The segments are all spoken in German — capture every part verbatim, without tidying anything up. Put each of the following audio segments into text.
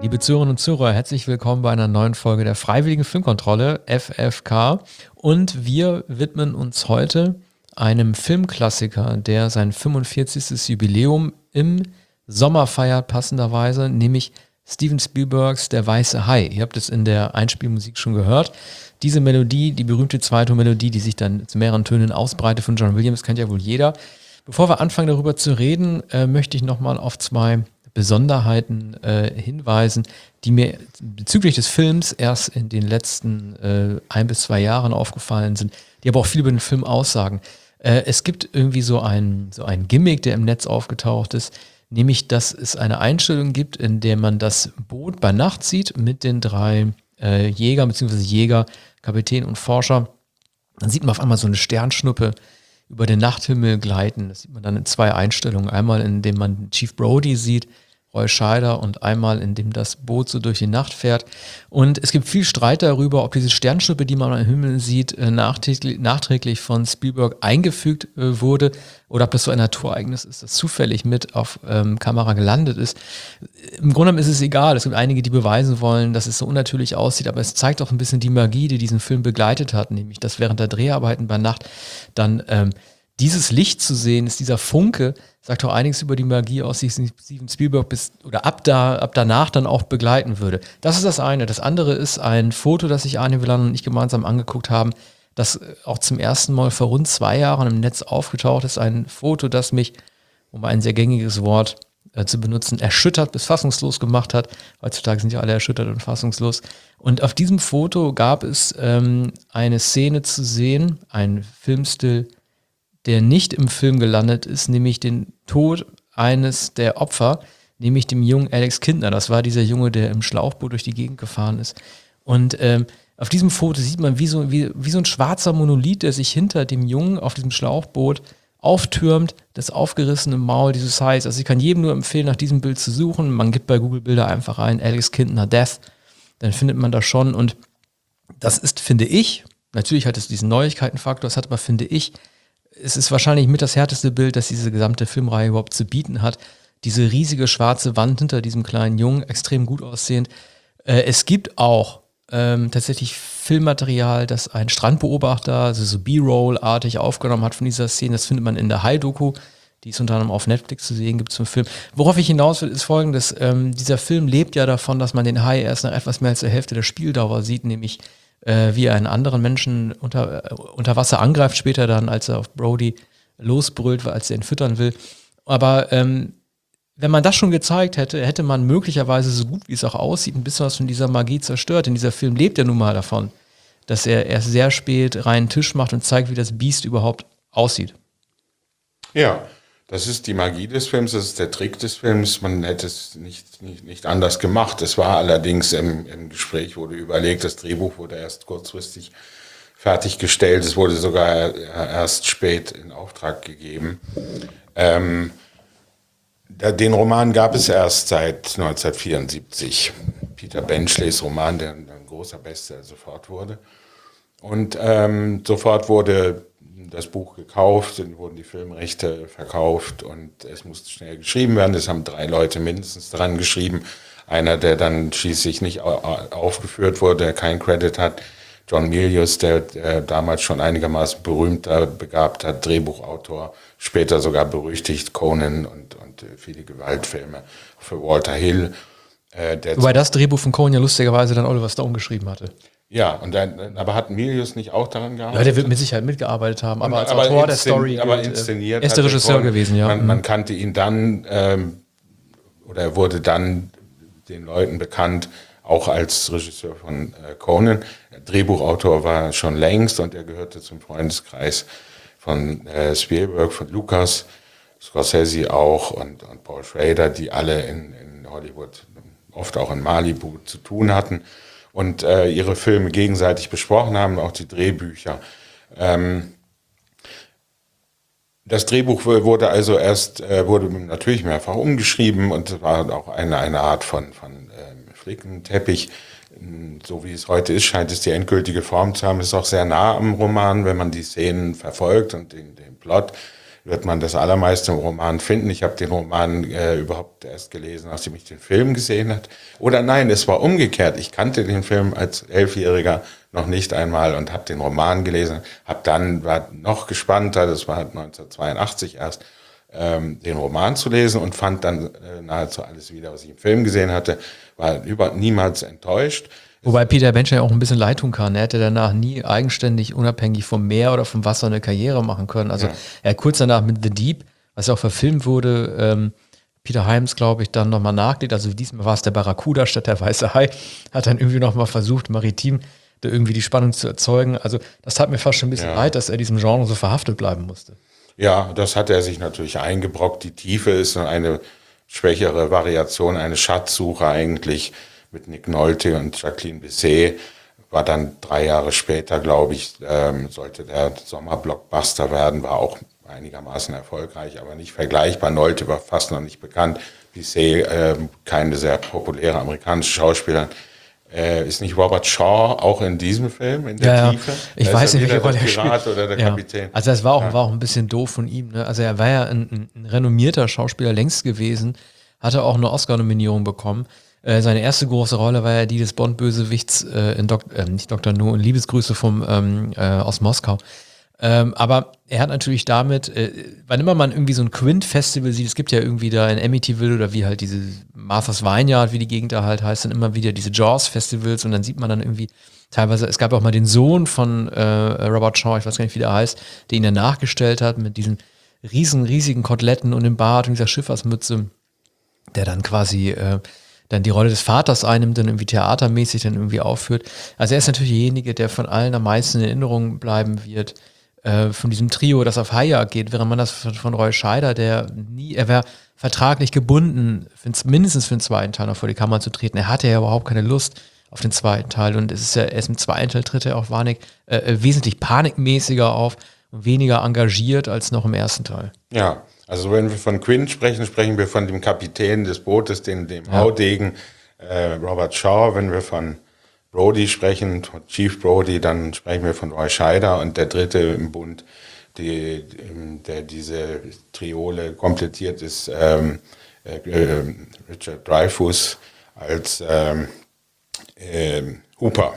Liebe Zuhörerinnen und Zuhörer, herzlich willkommen bei einer neuen Folge der Freiwilligen Filmkontrolle, F F K. Und wir widmen uns heute einem Filmklassiker, der sein fünfundvierzigstes Jubiläum im Sommer feiert, passenderweise, nämlich Steven Spielbergs Der weiße Hai. Ihr habt es in der Einspielmusik schon gehört. Diese Melodie, die berühmte Zweitonmelodie, die sich dann zu mehreren Tönen ausbreitet von John Williams, kennt ja wohl jeder. Bevor wir anfangen darüber zu reden, äh, möchte ich nochmal auf zwei Besonderheiten äh, hinweisen, die mir bezüglich des Films erst in den letzten äh, ein bis zwei Jahren aufgefallen sind, die aber auch viel über den Film aussagen. Äh, es gibt irgendwie so ein, so ein Gimmick, der im Netz aufgetaucht ist, nämlich, dass es eine Einstellung gibt, in der man das Boot bei Nacht sieht mit den drei äh, Jägern bzw. Jäger, Kapitän und Forscher. Dann sieht man auf einmal so eine Sternschnuppe über den Nachthimmel gleiten. Das sieht man dann in zwei Einstellungen. Einmal, in dem man Chief Brody sieht, Roy Scheider, und einmal, in dem das Boot so durch die Nacht fährt. Und es gibt viel Streit darüber, ob diese Sternschnuppe, die man am Himmel sieht, äh, nachträglich, nachträglich von Spielberg eingefügt äh, wurde oder ob das so ein Naturereignis ist, das zufällig mit auf ähm, Kamera gelandet ist. Im Grunde genommen ist es egal. Es gibt einige, die beweisen wollen, dass es so unnatürlich aussieht, aber es zeigt auch ein bisschen die Magie, die diesen Film begleitet hat, nämlich, dass während der Dreharbeiten bei Nacht dann ähm, dieses Licht zu sehen ist, dieser Funke, sagt auch einiges über die Magie aus, die Steven Spielberg bis oder ab da, ab danach dann auch begleiten würde. Das ist das eine. Das andere ist ein Foto, das sich Arne Wieland und ich gemeinsam angeguckt haben, das auch zum ersten Mal vor rund zwei Jahren im Netz aufgetaucht ist. Ein Foto, das mich, um ein sehr gängiges Wort äh, zu benutzen, erschüttert bis fassungslos gemacht hat. Heutzutage sind ja alle erschüttert und fassungslos. Und auf diesem Foto gab es ähm, eine Szene zu sehen, ein Filmstil, der nicht im Film gelandet ist, nämlich den Tod eines der Opfer, nämlich dem jungen Alex Kintner. Das war dieser Junge, der im Schlauchboot durch die Gegend gefahren ist. Und ähm, auf diesem Foto sieht man wie so, wie, wie so ein schwarzer Monolith, der sich hinter dem Jungen auf diesem Schlauchboot auftürmt, das aufgerissene Maul dieses Hais. Also ich kann jedem nur empfehlen, nach diesem Bild zu suchen. Man gibt bei Google Bilder einfach rein, Alex Kintner Death, dann findet man das schon. Und das ist, finde ich, natürlich hat es diesen Neuigkeitenfaktor, das hat aber, finde ich, es ist wahrscheinlich mit das härteste Bild, das diese gesamte Filmreihe überhaupt zu bieten hat. Diese riesige schwarze Wand hinter diesem kleinen Jungen, extrem gut aussehend. Äh, es gibt auch ähm, tatsächlich Filmmaterial, das ein Strandbeobachter, also so B-Roll-artig aufgenommen hat von dieser Szene. Das findet man in der Hai-Doku, die ist unter anderem auf Netflix zu sehen, gibt es zum Film. Worauf ich hinaus will, ist folgendes. Ähm, dieser Film lebt ja davon, dass man den Hai erst nach etwas mehr als der Hälfte der Spieldauer sieht, nämlich Äh, wie er einen anderen Menschen unter, äh, unter Wasser angreift, später dann, als er auf Brody losbrüllt, als er ihn füttern will. Aber ähm, wenn man das schon gezeigt hätte, hätte man möglicherweise, so gut wie es auch aussieht, ein bisschen was von dieser Magie zerstört. Denn dieser Film lebt ja nun mal davon, dass er erst sehr spät reinen Tisch macht und zeigt, wie das Biest überhaupt aussieht. Ja, das ist die Magie des Films, das ist der Trick des Films. Man hätte es nicht, nicht, nicht anders gemacht. Es war allerdings im, im Gespräch, wurde überlegt, das Drehbuch wurde erst kurzfristig fertiggestellt. Es wurde sogar erst spät in Auftrag gegeben. Ähm, den Roman gab es erst seit neunzehnhundertvierundsiebzig. Peter Benchleys Roman, der ein großer Bestseller sofort wurde. Und ähm, sofort wurde das Buch gekauft, dann wurden die Filmrechte verkauft und es musste schnell geschrieben werden. Es haben drei Leute mindestens dran geschrieben. Einer, der dann schließlich nicht aufgeführt wurde, der keinen Credit hat. John Milius, der, der damals schon einigermaßen berühmter, begabter Drehbuchautor, später sogar berüchtigt, Conan und, und viele Gewaltfilme für Walter Hill. Äh, der Wobei das Drehbuch von Conan ja lustigerweise dann Oliver Stone geschrieben hatte. Ja, und dann, aber hat Milius nicht auch daran gearbeitet? Ja, der wird mit Sicherheit mitgearbeitet haben, aber als aber Autor inszen- der Story aber gilt, inszeniert er ist der Regisseur von, gewesen, ja. Man, man kannte ihn dann, ähm, oder er wurde dann den Leuten bekannt, auch als Regisseur von äh, Conan. Der Drehbuchautor war schon längst und er gehörte zum Freundeskreis von äh, Spielberg, von Lucas, Scorsese auch und, und Paul Schrader, die alle in, in Hollywood, oft auch in Malibu zu tun hatten. Und äh, ihre Filme gegenseitig besprochen haben, auch die Drehbücher. Ähm, das Drehbuch wurde also erst, äh, wurde natürlich mehrfach umgeschrieben und es war auch eine, eine Art von, von ähm, Flickenteppich. So wie es heute ist, scheint es die endgültige Form zu haben. Es ist auch sehr nah am Roman, wenn man die Szenen verfolgt und den, den Plot. wird man das allermeiste im Roman finden. Ich habe den Roman äh, überhaupt erst gelesen, nachdem ich den Film gesehen habe. Oder nein, es war umgekehrt. Ich kannte den Film als Elfjähriger noch nicht einmal und habe den Roman gelesen. Habe dann, war noch gespannter, das war neunzehnhundertzweiundachtzig erst, ähm, den Roman zu lesen und fand dann äh, nahezu alles wieder, was ich im Film gesehen hatte. War über, niemals enttäuscht. Wobei Peter Bench ja auch ein bisschen leid tun kann. Er hätte danach nie eigenständig, unabhängig vom Meer oder vom Wasser eine Karriere machen können. Also ja. Er hat kurz danach mit The Deep, was ja auch verfilmt wurde, ähm, Peter Hyams, glaube ich, dann nochmal nachgelegt. Also diesmal war es der Barracuda statt der Weiße Hai. Hat dann irgendwie nochmal versucht, maritim da irgendwie die Spannung zu erzeugen. Also das tat mir fast schon ein bisschen ja. leid, dass er diesem Genre so verhaftet bleiben musste. Ja, das hat er sich natürlich eingebrockt. Die Tiefe ist eine schwächere Variation, eine Schatzsuche eigentlich, mit Nick Nolte und Jacqueline Bisset, war dann drei Jahre später, glaube ich, ähm, sollte der Sommerblockbuster werden, war auch einigermaßen erfolgreich, aber nicht vergleichbar. Nolte war fast noch nicht bekannt, Bisset, äh, keine sehr populäre amerikanische Schauspielerin. Äh, ist nicht Robert Shaw auch in diesem Film, in der ja, Tiefe? Ja. Ich da weiß nicht, welche Rolle er spielt. Oder der ja. Kapitän. Also das war auch, ja. war auch ein bisschen doof von ihm. Ne? Also er war ja ein, ein renommierter Schauspieler längst gewesen, hatte auch eine Oscar-Nominierung bekommen. Seine erste große Rolle war ja die des Bond-Bösewichts äh, in Dok- äh, nicht Doktor No, in Liebesgrüße vom, ähm, äh, aus Moskau. Ähm, aber er hat natürlich damit, äh, wann immer man irgendwie so ein Quint-Festival sieht, es gibt ja irgendwie da in Amityville oder wie halt diese Martha's Vineyard, wie die Gegend da halt heißt, dann immer wieder diese Jaws-Festivals und dann sieht man dann irgendwie teilweise, es gab auch mal den Sohn von äh, Robert Shaw, ich weiß gar nicht, wie der heißt, der ihn dann nachgestellt hat mit diesen riesen, riesigen Koteletten und dem Bart und dieser Schifffahrtsmütze, der dann quasi äh, dann die Rolle des Vaters einnimmt, dann irgendwie theatermäßig dann irgendwie aufführt. Also er ist natürlich derjenige, der von allen am meisten in Erinnerung bleiben wird, äh, von diesem Trio, das auf High geht, während man das von, von Roy Scheider, der nie, er wäre vertraglich gebunden, mindestens für den zweiten Teil noch vor die Kamera zu treten. Er hatte ja überhaupt keine Lust auf den zweiten Teil und es ist ja erst im zweiten Teil tritt er auch wahrlich, äh, wesentlich panikmäßiger auf und weniger engagiert als noch im ersten Teil. Ja. Also wenn wir von Quint sprechen, sprechen wir von dem Kapitän des Bootes, dem, dem ja. Haudegen äh, Robert Shaw. Wenn wir von Brody sprechen, Chief Brody, dann sprechen wir von Roy Scheider. Und der dritte im Bund, die, der diese Triole komplettiert, ist ähm, äh, Richard Dreyfuss als ähm, äh, Hooper,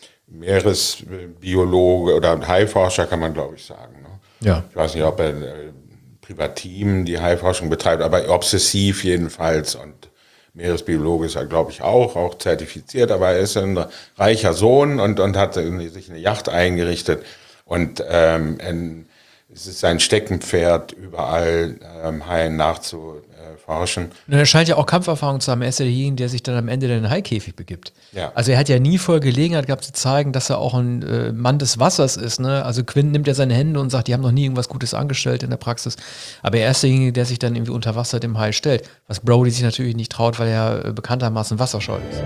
Meeresbiologe oder Haiforscher, kann man glaube ich sagen. Ne? Ja. Ich weiß nicht, ob er äh, Privatim die Haiforschung betreibt, aber obsessiv jedenfalls und Meeresbiologe ist er, glaube ich, auch, auch zertifiziert, aber er ist ein reicher Sohn und, und hat sich eine Yacht eingerichtet und ähm, ein, es ist sein Steckenpferd, überall ähm, Haien nachzuforschen. Und er scheint ja auch Kampferfahrung zu haben. Er ist ja derjenige, der sich dann am Ende in den Haikäfig begibt. Ja. Also er hat ja nie voll Gelegenheit gehabt zu zeigen, dass er auch ein äh, Mann des Wassers ist. Ne? Also Quint nimmt ja seine Hände und sagt, die haben noch nie irgendwas Gutes angestellt in der Praxis. Aber er ist derjenige, der sich dann irgendwie unter Wasser dem Hai stellt. Was Brody sich natürlich nicht traut, weil er äh, bekanntermaßen wasserscheu ist.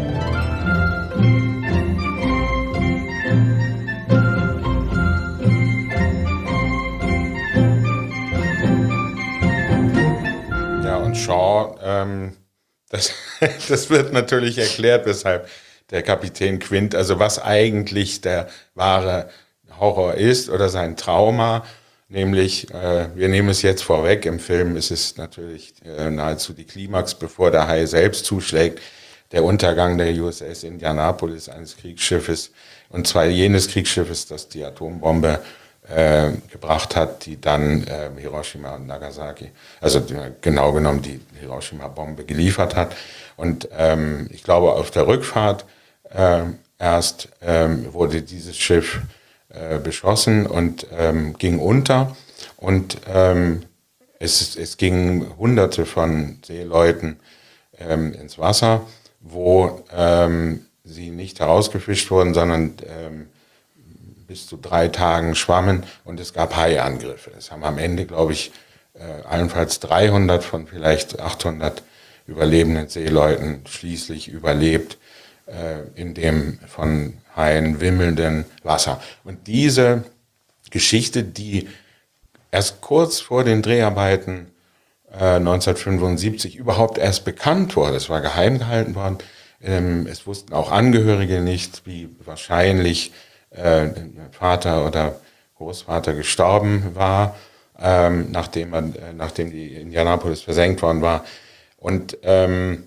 Shaw, ähm, das, das wird natürlich erklärt, weshalb der Kapitän Quint, also was eigentlich der wahre Horror ist oder sein Trauma, nämlich, äh, wir nehmen es jetzt vorweg, im Film ist es natürlich äh, nahezu die Klimax, bevor der Hai selbst zuschlägt, der Untergang der U S S Indianapolis, eines Kriegsschiffes, und zwar jenes Kriegsschiffes, das die Atombombe Äh, gebracht hat, die dann äh, Hiroshima und Nagasaki, also die, genau genommen die Hiroshima-Bombe geliefert hat. Und ähm, ich glaube, auf der Rückfahrt äh, erst ähm, wurde dieses Schiff äh, beschossen und ähm, ging unter. Und ähm, es, es gingen Hunderte von Seeleuten ähm, ins Wasser, wo ähm, sie nicht herausgefischt wurden, sondern ähm, bis zu drei Tagen schwammen und es gab Haiangriffe. Es haben am Ende, glaube ich, äh, allenfalls dreihundert von vielleicht achthundert überlebenden Seeleuten schließlich überlebt äh, in dem von Haien wimmelnden Wasser. Und diese Geschichte, die erst kurz vor den Dreharbeiten äh, neunzehnhundertfünfundsiebzig überhaupt erst bekannt wurde, es war geheim gehalten worden, ähm, es wussten auch Angehörige nicht, wie wahrscheinlich Äh, Vater oder Großvater gestorben war. ähm, nachdem, man, äh, nachdem die Indianapolis versenkt worden war. Und ähm,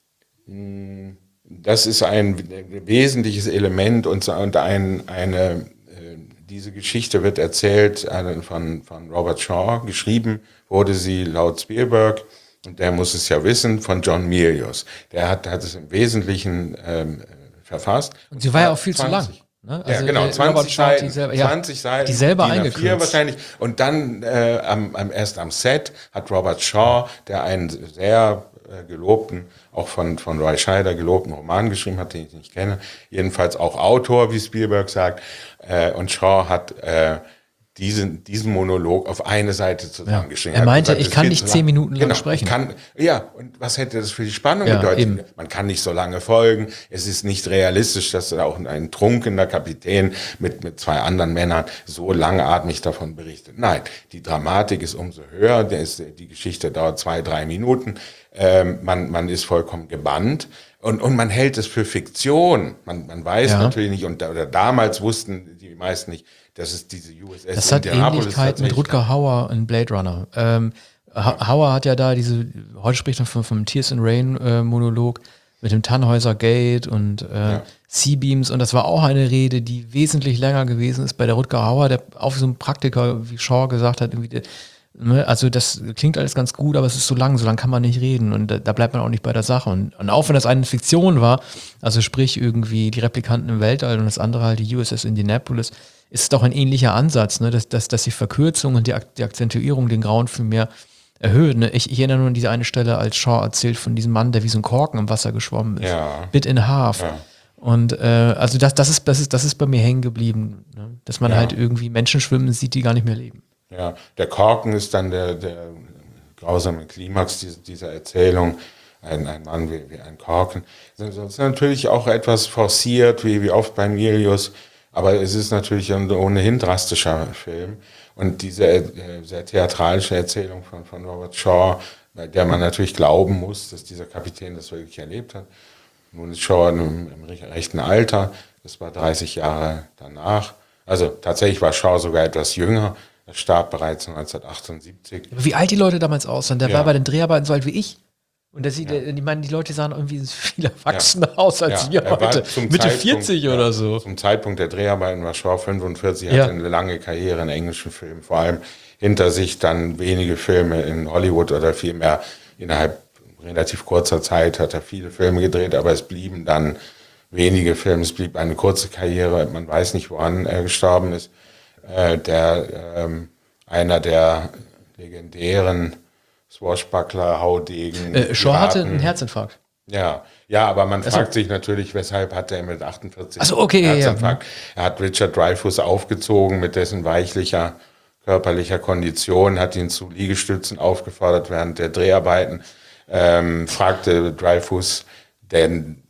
das ist ein wesentliches Element und, und ein, eine, diese Geschichte wird erzählt von, von Robert Shaw, geschrieben wurde sie laut Spielberg, und der muss es ja wissen, von John Milius. Der hat, hat es im Wesentlichen ähm, verfasst. Und sie war ja auch viel zwanzig, zu lang. Ne? Also ja, genau, zwanzig Seiten, die selber, ja, zwanzig Seiten, die selber eingekürzt. Wahrscheinlich. Und dann äh, am, am, erst am Set hat Robert Shaw, der einen sehr äh, gelobten, auch von, von Roy Scheider gelobten Roman geschrieben hat, den ich nicht kenne, jedenfalls auch Autor, wie Spielberg sagt, äh, und Shaw hat äh, diesen, diesen Monolog auf eine Seite zusammengeschrieben. Ja. Er meinte, gesagt, ich kann nicht zehn Minuten lang genau, sprechen. Kann, ja, und was hätte das für die Spannung ja, bedeutet? Eben. Man kann nicht so lange folgen. Es ist nicht realistisch, dass auch ein trunkener Kapitän mit, mit zwei anderen Männern so langatmig davon berichtet. Nein, die Dramatik ist umso höher. Der ist, die Geschichte dauert zwei, drei Minuten. Ähm, man, man ist vollkommen gebannt. Und, und man hält es für Fiktion. Man, man weiß ja. natürlich nicht, und oder damals wussten die meisten nicht, dass es diese U S S Das hat Ähnlichkeit mit Rutger Hauer in Blade Runner. Ähm, ha- Hauer hat ja da diese, heute spricht man vom, vom Tears in Rain äh, Monolog mit dem Tannhäuser Gate und äh, ja. Sea-Beams, und das war auch eine Rede, die wesentlich länger gewesen ist bei der Rutger Hauer, der auch so ein Praktiker, wie Shaw gesagt hat, irgendwie, der, ne, also das klingt alles ganz gut, aber es ist so lang, so lang kann man nicht reden, und da, da bleibt man auch nicht bei der Sache. Und, und auch wenn das eine Fiktion war, also sprich irgendwie die Replikanten im Weltall und das andere halt die U S S Indianapolis, ist es doch ein ähnlicher Ansatz, ne? dass, dass, dass die Verkürzung und die, Ak- die Akzentuierung den Grauen viel mehr erhöht. Ne? Ich, ich erinnere nur an diese eine Stelle, als Shaw erzählt von diesem Mann, der wie so ein Korken im Wasser geschwommen ist. Ja. Bit in half. Ja. Und äh, also das, das, ist, das, ist, das ist bei mir hängen geblieben, ne? Dass man Ja. halt irgendwie Menschen schwimmen sieht, die gar nicht mehr leben. Ja, der Korken ist dann der, der grausame Klimax dieser, dieser Erzählung. Ein, ein Mann wie, wie ein Korken. Das ist natürlich auch etwas forciert, wie, wie oft bei Milius, aber es ist natürlich ein ohnehin drastischer Film. Und diese äh, sehr theatralische Erzählung von, von Robert Shaw, bei der man natürlich glauben muss, dass dieser Kapitän das wirklich erlebt hat. Nun ist Shaw im, im rechten Alter, das war dreißig Jahre danach. Also tatsächlich war Shaw sogar etwas jünger. Er starb bereits neunzehnhundertachtundsiebzig. Wie alt die Leute damals aussahen, der Ja. war bei den Dreharbeiten so alt wie ich. Und das sieht, Ja. ich meine, die Leute sahen irgendwie viel erwachsener ja. aus als Ja, wir er war heute. zum Mitte Zeitpunkt, vierzig oder ja, so. Zum Zeitpunkt der Dreharbeiten war Shaw fünfundvierzig, Ja. hatte eine lange Karriere in englischen Filmen, vor allem hinter sich, dann wenige Filme in Hollywood oder vielmehr innerhalb relativ kurzer Zeit hat er viele Filme gedreht, aber es blieben dann wenige Filme, es blieb eine kurze Karriere, man weiß nicht, woran er gestorben ist. Äh, der, ähm, einer der legendären Swashbuckler, Haudegen. Äh, Shaw hatte einen Herzinfarkt. Ja, ja, aber man Also, fragt sich natürlich, weshalb hat er mit achtundvierzig Ach so, okay, Herzinfarkt. ja, Er hat Richard Dreyfuss aufgezogen mit dessen weichlicher körperlicher Kondition, hat ihn zu Liegestützen aufgefordert während der Dreharbeiten, ähm, fragte Dreyfuss, denn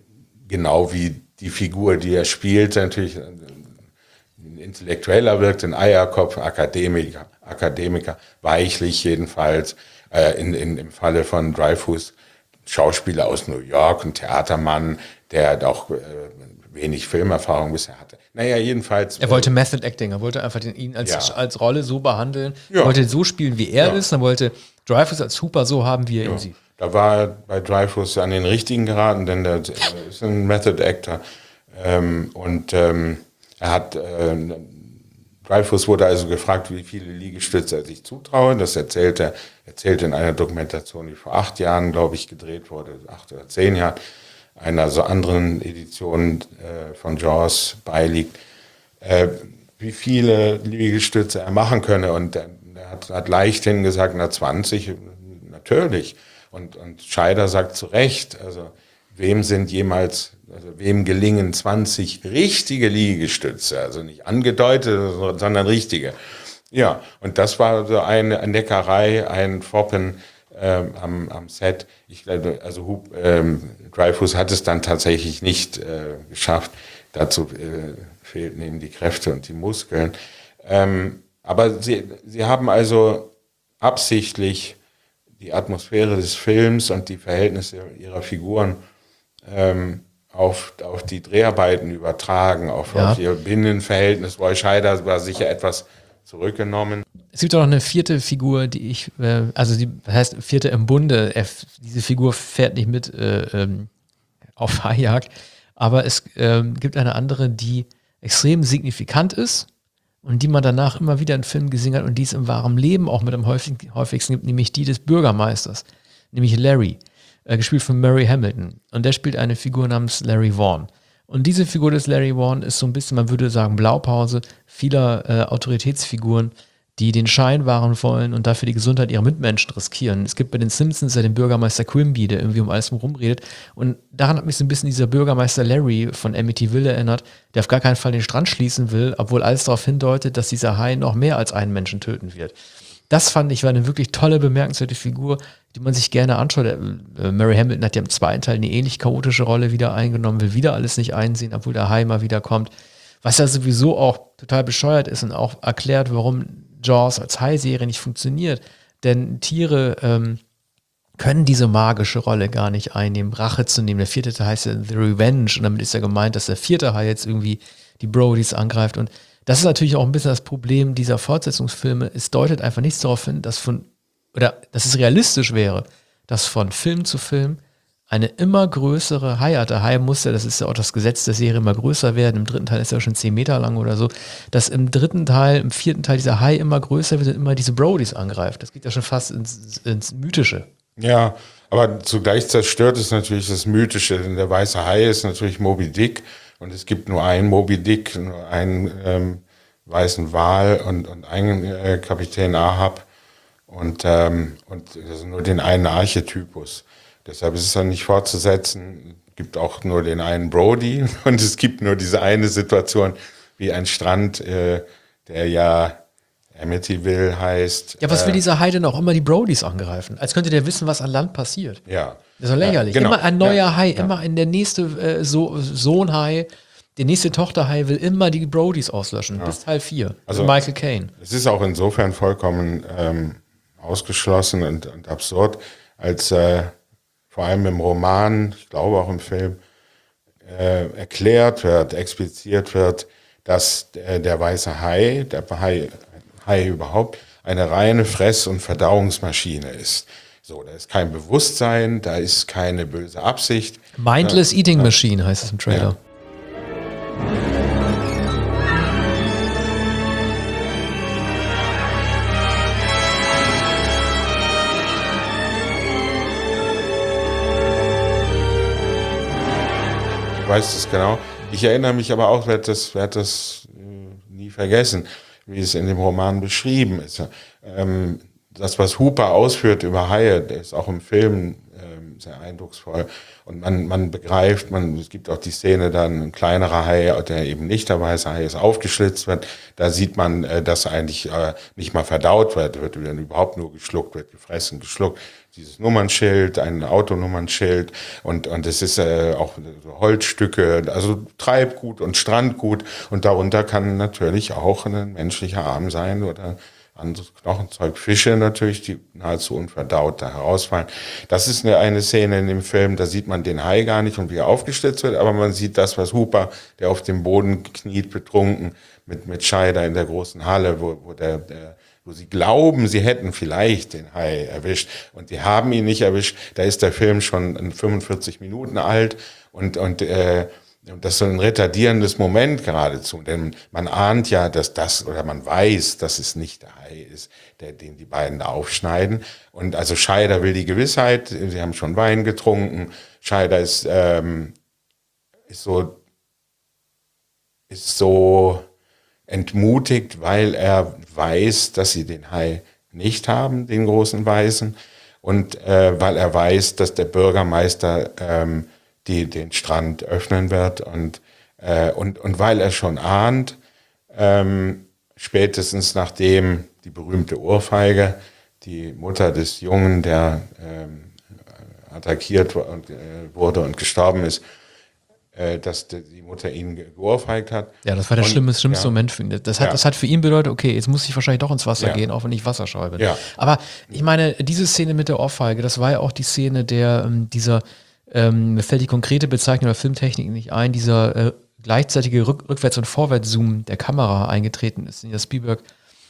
genau wie die Figur, die er spielte, natürlich ein Intellektueller wirkt, ein Eierkopf, Akademiker, Akademiker, weichlich jedenfalls, äh, in, in, im Falle von Dreyfuss, Schauspieler aus New York, ein Theatermann, der auch äh, wenig Filmerfahrung bisher hatte. Naja, jedenfalls. Er wollte Method Acting, er wollte einfach den, ihn als, Ja. als Rolle so behandeln, Ja. er wollte so spielen, wie er Ja. ist, er wollte Dreyfuss als Hooper so haben, wie er Ja. ihn sieht. Da war er bei Dreyfuss an den richtigen geraten, denn der ist ein Method Actor. Ähm, und ähm, er hat, äh, Dreyfuss wurde also gefragt, wie viele Liegestütze er sich zutraue. Das erzählt er, erzählt in einer Dokumentation, die vor acht Jahren, glaube ich, gedreht wurde, acht oder zehn Jahren, einer so anderen Edition äh, von Jaws beiliegt, äh, wie viele Liegestütze er machen könne. Und er, er hat, hat leichthin gesagt, na zwanzig, natürlich. Und, und Scheider sagt zu Recht, also wem sind jemals, also wem gelingen zwanzig richtige Liegestütze, also nicht angedeutete, sondern richtige. Ja, und das war so eine Neckerei, ein Foppen ähm, am, am Set. Ich glaube, also Hub, ähm, Dreyfuss hat es dann tatsächlich nicht äh, geschafft. Dazu äh, fehlten ihm die Kräfte und die Muskeln. Ähm, aber sie, sie haben also absichtlich die Atmosphäre des Films und die Verhältnisse ihrer Figuren ähm, auf, auf die Dreharbeiten übertragen, auf, Ja. auf ihr Binnenverhältnis. Roy Scheider war sicher etwas zurückgenommen. Es gibt auch noch eine vierte Figur, die ich, äh, also die heißt vierte im Bunde. Er, diese Figur fährt nicht mit äh, ähm, auf Haijagd, aber es ähm, gibt eine andere, die extrem signifikant ist und die man danach immer wieder in Filmen gesehen hat und die es im wahren Leben auch mit am häufigsten, häufigsten gibt, nämlich die des Bürgermeisters, nämlich Larry, äh, gespielt von Murray Hamilton. Und der spielt eine Figur namens Larry Vaughn. Und diese Figur des Larry Vaughn ist so ein bisschen, man würde sagen, Blaupause vieler äh, Autoritätsfiguren, die den Schein wahren wollen und dafür die Gesundheit ihrer Mitmenschen riskieren. Es gibt bei den Simpsons ja den Bürgermeister Quimby, der irgendwie um alles herum redet. Und daran hat mich so ein bisschen dieser Bürgermeister Larry von Amityville erinnert, der auf gar keinen Fall den Strand schließen will, obwohl alles darauf hindeutet, dass dieser Hai noch mehr als einen Menschen töten wird. Das fand ich war eine wirklich tolle, bemerkenswerte Figur, die man sich gerne anschaut. Äh, Murray Hamilton hat ja im zweiten Teil eine ähnlich chaotische Rolle wieder eingenommen, will wieder alles nicht einsehen, obwohl der Hai mal wieder kommt. Was ja sowieso auch total bescheuert ist und auch erklärt, warum Jaws als Hai-Serie nicht funktioniert. Denn Tiere ähm, können diese magische Rolle gar nicht einnehmen, Rache zu nehmen. Der vierte Teil heißt ja The Revenge und damit ist ja gemeint, dass der vierte Hai jetzt irgendwie die Brodies angreift. Und das ist natürlich auch ein bisschen das Problem dieser Fortsetzungsfilme. Es deutet einfach nichts darauf hin, dass von, oder dass es realistisch wäre, dass von Film zu Film eine immer größere Hai, der Hai muss ja, das ist ja auch das Gesetz der Serie, immer größer werden. Im dritten Teil ist er ja schon zehn Meter lang oder so. Dass im dritten Teil, im vierten Teil dieser Hai immer größer wird und immer diese Brodies angreift. Das geht ja schon fast ins, ins Mythische. Ja, aber zugleich zerstört es natürlich das Mythische, denn der weiße Hai ist natürlich Moby Dick und es gibt nur einen Moby Dick, nur einen ähm, weißen Wal und, und einen äh, Kapitän Ahab und, ähm, und das ist nur den einen Archetypus. Deshalb ist es dann nicht fortzusetzen. Es gibt auch nur den einen Brody und es gibt nur diese eine Situation wie ein Strand, äh, der ja Amityville heißt. Ja, was will äh, dieser Hai denn auch immer die Brodies angreifen? Als könnte der wissen, was an Land passiert. Ja. Das ist doch lächerlich. Ja, genau. Immer ein neuer ja, Hai, ja. immer ein, der nächste äh, so Sohn-Hai, der nächste Tochter-Hai will immer die Brodies auslöschen, ja. bis Teil vier. Also Michael Caine. Es ist auch insofern vollkommen ähm, ausgeschlossen und, und absurd, als äh, vor allem im Roman, ich glaube auch im Film, äh, erklärt wird, expliziert wird, dass der, der weiße Hai, der Hai, Hai überhaupt, eine reine Fress- und Verdauungsmaschine ist. So, da ist kein Bewusstsein, da ist keine böse Absicht. Mindless äh, Eating äh, Machine heißt es im Trailer. Ja. Weiß das genau. Ich erinnere mich aber auch, werde das, werd das äh, nie vergessen, wie es in dem Roman beschrieben ist. Ähm, das, was Hooper ausführt über Haie, der ist auch im Film ähm, sehr eindrucksvoll. Und man, man begreift, man, es gibt auch die Szene, dann ein kleinerer Hai, der eben nicht der weiße Hai ist, aufgeschlitzt wird. Da sieht man, äh, dass eigentlich äh, nicht mal verdaut wird, wird überhaupt nur geschluckt, wird gefressen, geschluckt. Dieses Nummernschild, ein Autonummernschild und und es ist äh, auch so Holzstücke, also Treibgut und Strandgut und darunter kann natürlich auch ein menschlicher Arm sein oder anderes Knochenzeug, Fische natürlich, die nahezu unverdaut da herausfallen. Das ist eine, eine Szene in dem Film, da sieht man den Hai gar nicht und wie er aufgeschlitzt wird, aber man sieht das, was Hooper, der auf dem Boden kniet, betrunken, mit mit Scheider in der großen Halle, wo, wo der, der wo sie glauben, sie hätten vielleicht den Hai erwischt und die haben ihn nicht erwischt. Da ist der Film schon fünfundvierzig Minuten alt und und äh, das ist so ein retardierendes Moment geradezu, denn man ahnt ja, dass das oder man weiß, dass es nicht der Hai ist, der den die beiden da aufschneiden. Und also Scheider will die Gewissheit. Sie haben schon Wein getrunken. Scheider ist ähm, ist so ist so entmutigt, weil er weiß, dass sie den Hai nicht haben, den großen Weißen, und äh, weil er weiß, dass der Bürgermeister ähm, die den Strand öffnen wird und äh, und und weil er schon ahnt, ähm, spätestens nachdem die berühmte Ohrfeige, die Mutter des Jungen, der ähm, attackiert und, äh, wurde und gestorben ist, dass die Mutter ihn geohrfeigt hat. Ja, das war der und, schlimmste, schlimmste ja. Moment für ihn. Das hat, Ja. das hat für ihn bedeutet, okay, jetzt muss ich wahrscheinlich doch ins Wasser Ja. gehen, auch wenn ich wasserscheu bin. Ja. Aber ich meine, diese Szene mit der Ohrfeige, das war ja auch die Szene der, ähm, dieser, ähm, mir fällt die konkrete Bezeichnung der Filmtechnik nicht ein, dieser äh, gleichzeitige Rück- Rückwärts- und Vorwärtszoom der Kamera eingetreten ist, in der Spielberg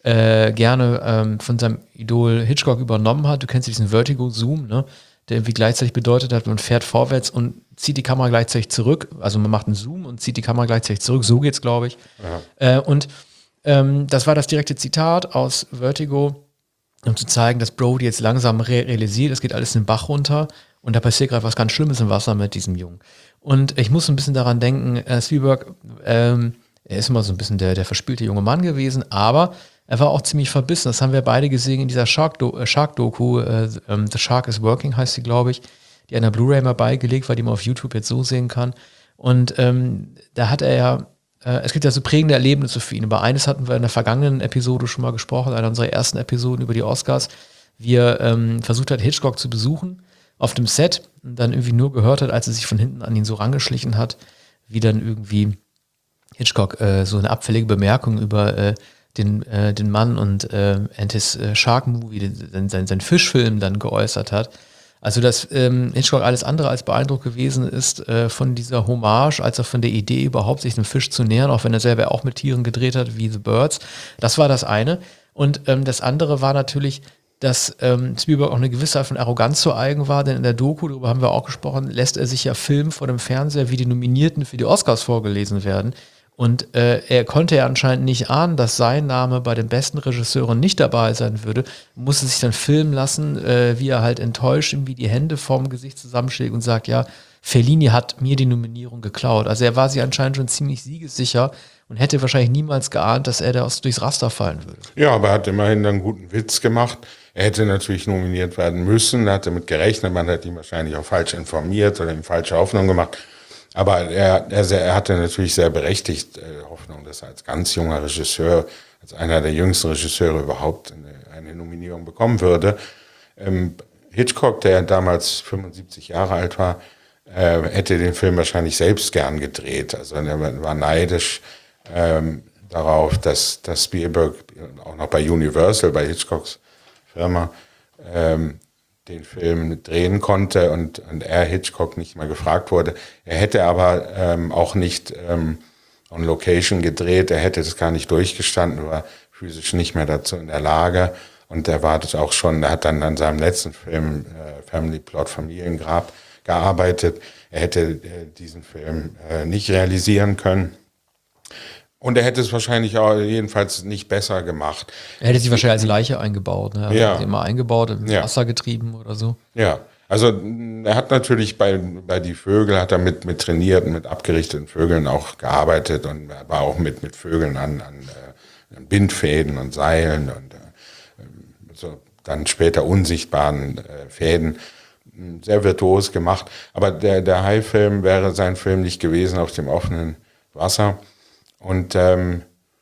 äh, gerne ähm, von seinem Idol Hitchcock übernommen hat. Du kennst diesen Vertigo-Zoom, ne? Der irgendwie gleichzeitig bedeutet hat, man fährt vorwärts und zieht die Kamera gleichzeitig zurück. Also man macht einen Zoom und zieht die Kamera gleichzeitig zurück. So geht's, glaube ich. Äh, und ähm, das war das direkte Zitat aus Vertigo, um zu zeigen, dass Brody jetzt langsam re- realisiert, es geht alles in den Bach runter und da passiert gerade was ganz Schlimmes im Wasser mit diesem Jungen. Und ich muss ein bisschen daran denken, äh, Spielberg, ähm, er ist immer so ein bisschen der, der verspielte junge Mann gewesen, aber er war auch ziemlich verbissen. Das haben wir beide gesehen in dieser Shark-Do- äh, Shark-Doku. Äh, ähm, The Shark is Working heißt sie, glaube ich, die an der Blu-ray mal beigelegt war, die man auf YouTube jetzt so sehen kann. Und ähm, da hat er ja, äh, es gibt ja so prägende Erlebnisse für ihn. Über eines hatten wir in der vergangenen Episode schon mal gesprochen, einer unserer ersten Episoden über die Oscars, wie er ähm, versucht hat, Hitchcock zu besuchen auf dem Set und dann irgendwie nur gehört hat, als er sich von hinten an ihn so rangeschlichen hat, wie dann irgendwie Hitchcock äh, so eine abfällige Bemerkung über äh, den, äh, den Mann und äh, and his äh, Shark Movie, den, sein, sein Fischfilm dann geäußert hat. Also dass ähm, Hitchcock alles andere als beeindruckt gewesen ist äh, von dieser Hommage, als auch von der Idee überhaupt, sich einem Fisch zu nähern, auch wenn er selber auch mit Tieren gedreht hat, wie The Birds. Das war das eine. Und ähm, das andere war natürlich, dass ähm, Spielberg auch eine gewisse Art von Arroganz zu eigen war, denn in der Doku, darüber haben wir auch gesprochen, lässt er sich ja filmen vor dem Fernseher, wie die Nominierten für die Oscars vorgelesen werden. Und äh, er konnte ja anscheinend nicht ahnen, dass sein Name bei den besten Regisseuren nicht dabei sein würde, musste sich dann filmen lassen, äh, wie er halt enttäuscht irgendwie die Hände vorm Gesicht zusammenschlägt und sagt, ja, Fellini hat mir die Nominierung geklaut. Also er war sich anscheinend schon ziemlich siegessicher und hätte wahrscheinlich niemals geahnt, dass er da aus, durchs Raster fallen würde. Ja, aber er hat immerhin dann einen guten Witz gemacht. Er hätte natürlich nominiert werden müssen, er hatte damit gerechnet, man hat ihn wahrscheinlich auch falsch informiert oder ihm falsche Hoffnung gemacht. Aber er, er, er hatte natürlich sehr berechtigt äh, Hoffnung, dass er als ganz junger Regisseur, als einer der jüngsten Regisseure überhaupt eine, eine Nominierung bekommen würde. Ähm, Hitchcock, der damals fünfundsiebzig Jahre alt war, äh, hätte den Film wahrscheinlich selbst gern gedreht. Also er war neidisch ähm, darauf, dass, dass Spielberg auch noch bei Universal, bei Hitchcocks Firma, ähm, den Film drehen konnte und, und er, Hitchcock, nicht mal gefragt wurde. Er hätte aber ähm, auch nicht ähm, on Location gedreht, er hätte das gar nicht durchgestanden, war physisch nicht mehr dazu in der Lage und er war das auch schon, er hat dann an seinem letzten Film äh, Family Plot, Familiengrab gearbeitet. Er hätte äh, diesen Film äh, nicht realisieren können. Und er hätte es wahrscheinlich auch jedenfalls nicht besser gemacht. Er hätte sie wahrscheinlich als Leiche eingebaut, ne? Er Ja. hat sie immer eingebaut, ins Ja. Wasser getrieben oder so. Ja, also er hat natürlich bei, bei die Vögel, hat er mit, mit trainierten, mit abgerichteten Vögeln auch gearbeitet und er war auch mit, mit Vögeln an, an, äh, an Bindfäden und Seilen und äh, so dann später unsichtbaren äh, Fäden. Sehr virtuos gemacht. Aber der, der Hai-Film wäre sein Film nicht gewesen auf dem offenen Wasser. Und ähm,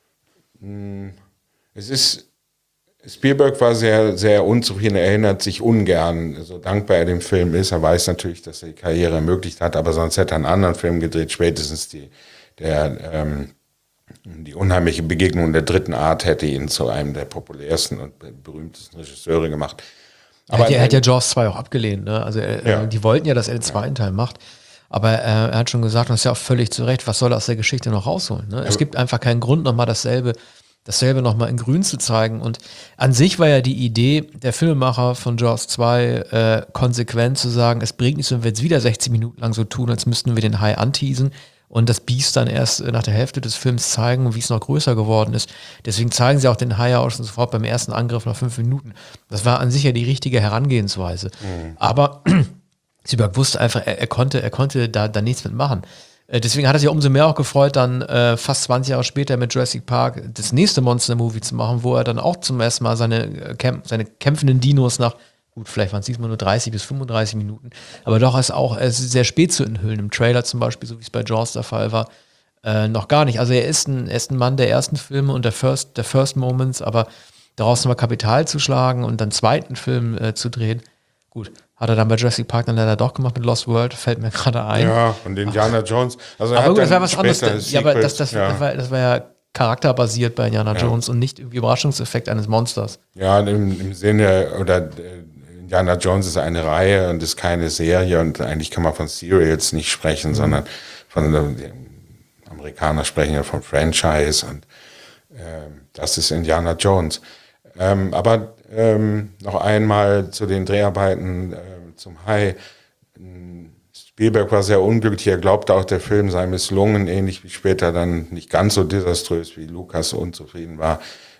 es ist, Spielberg war sehr, sehr unzufrieden, er erinnert sich ungern, so dankbar er dem Film ist. Er weiß natürlich, dass er die Karriere ermöglicht hat, aber sonst hätte er einen anderen Film gedreht, spätestens die, der, ähm, die unheimliche Begegnung der dritten Art hätte ihn zu einem der populärsten und berühmtesten Regisseure gemacht. Aber er hat ja Jaws zwei auch abgelehnt, ne? Also er, Ja. die wollten ja, dass er den zweiten Teil macht. Aber äh, er hat schon gesagt, und das ist ja auch völlig zu Recht, was soll er aus der Geschichte noch rausholen? Ne? Es gibt einfach keinen Grund, nochmal dasselbe, dasselbe nochmal in Grün zu zeigen. Und an sich war ja die Idee der Filmemacher von Jaws zwei äh, konsequent zu sagen, es bringt nichts, wenn wir jetzt wieder sechzig Minuten lang so tun, als müssten wir den Hai anteasen und das Biest dann erst nach der Hälfte des Films zeigen, wie es noch größer geworden ist. Deswegen zeigen sie auch den Hai auch schon sofort beim ersten Angriff nach fünf Minuten. Das war an sich ja die richtige Herangehensweise. Mhm. Aber Spielberg wusste einfach, er, er konnte, er konnte da, da nichts mitmachen. Äh, deswegen hat er sich umso mehr auch gefreut, dann äh, fast zwanzig Jahre später mit Jurassic Park das nächste Monster-Movie zu machen, wo er dann auch zum ersten Mal seine, äh, kämp- seine kämpfenden Dinos nach, gut, vielleicht waren es diesmal nur dreißig bis fünfunddreißig Minuten, aber doch ist auch es ist sehr spät zu enthüllen. Im Trailer zum Beispiel, so wie es bei Jaws der Fall war, äh, noch gar nicht. Also er ist, ein, er ist ein Mann der ersten Filme und der First, der First Moments, aber daraus nochmal Kapital zu schlagen und dann einen zweiten Film äh, zu drehen, gut. Hat er dann bei Jurassic Park dann leider doch gemacht mit Lost World, fällt mir gerade ein. Ja, und Indiana Ach. Jones. Also er aber hat gut, das war was anderes. Sequels, ja, aber das, das, ja. das, war, das war ja charakterbasiert bei Indiana ja. Jones und nicht irgendwie Überraschungseffekt eines Monsters. Ja, im, im Sinne, oder äh, Indiana Jones ist eine Reihe und ist keine Serie und eigentlich kann man von Serials nicht sprechen, mhm. sondern von, äh, die Amerikaner sprechen ja von Franchise und Ähm, das ist Indiana Jones. Ähm, aber ähm, noch einmal zu den Dreharbeiten äh, zum Hai. Spielberg war sehr unglücklich, er glaubte auch, der Film sei misslungen, ähnlich wie später dann nicht ganz so desaströs, wie Lucas unzufrieden war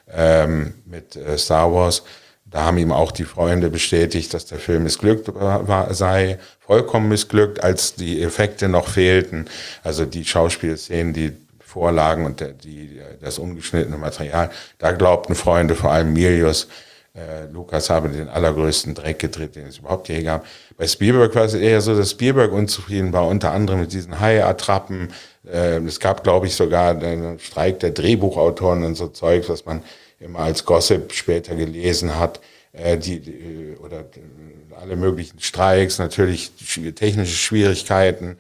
ähm, mit äh, Star Wars. Da haben ihm auch die Freunde bestätigt, dass der Film missglückt war, sei, vollkommen missglückt, als die Effekte noch fehlten. Also die Schauspielszenen, die Vorlagen und der, die, das ungeschnittene Material. Da glaubten Freunde, vor allem Milius, äh, Lucas habe den allergrößten Dreck gedreht, den es überhaupt je gab. Bei Spielberg war es eher so, dass Spielberg unzufrieden war, unter anderem mit diesen Hai-Attrappen. Äh, es gab, glaube ich, sogar einen Streik der Drehbuchautoren und so Zeug, was man immer als Gossip später gelesen hat. Äh, die, die oder die, alle möglichen Streiks, natürlich technische Schwierigkeiten.